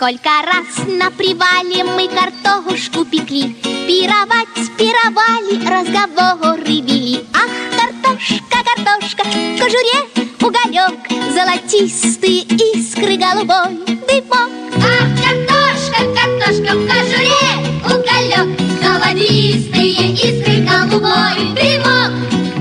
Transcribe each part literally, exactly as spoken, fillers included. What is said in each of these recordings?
Сколько раз на привале мы картошку пекли, пировать пировали, разговоры вели. Ах, картошка, картошка, в кожуре уголек, золотистые искры, голубой дымок. Ах, картошка, картошка, в кожуре уголек, золотистые искры, голубой дымок.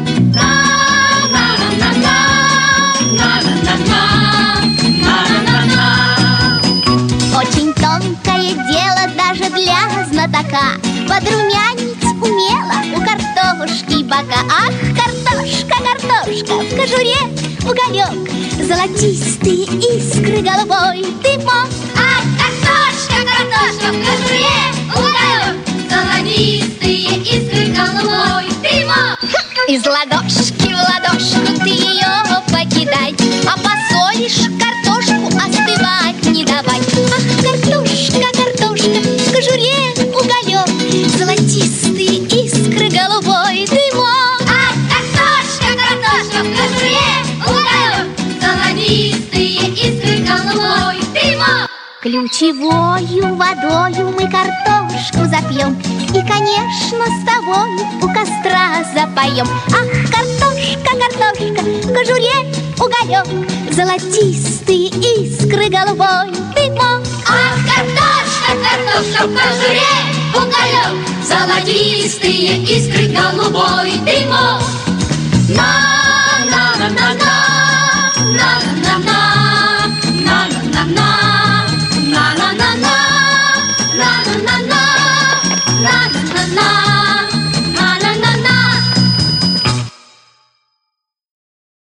Очень тонкое дело даже для знатока подрумянить умело у картошки бока. Ах, картошка, картошка, в кожуре уголек, золотистые искры, голубой дымок. Ах, картошка, картошка, в кожуре уголек, золотистые искры, голубой дымок. Из ладошки в ладошку ты ее покидай, а посолишь картошку, остывать не давай. Ах, картошка, картошка, в кожуре уголек, золотистые искры, голубой дымок. Ах, картошка, картошка, в кожуре уголек, золотистые искры, голубой дымок. Ключевою водою мы картошку запьем и, конечно, с тобой у костра запоем. Ах, картошка, картошка, в кожуре уголек, золотистые искры, голубой дымок. Ах, картошка, картошка, в кожуре уголек, золотистые искры, голубой дымок. На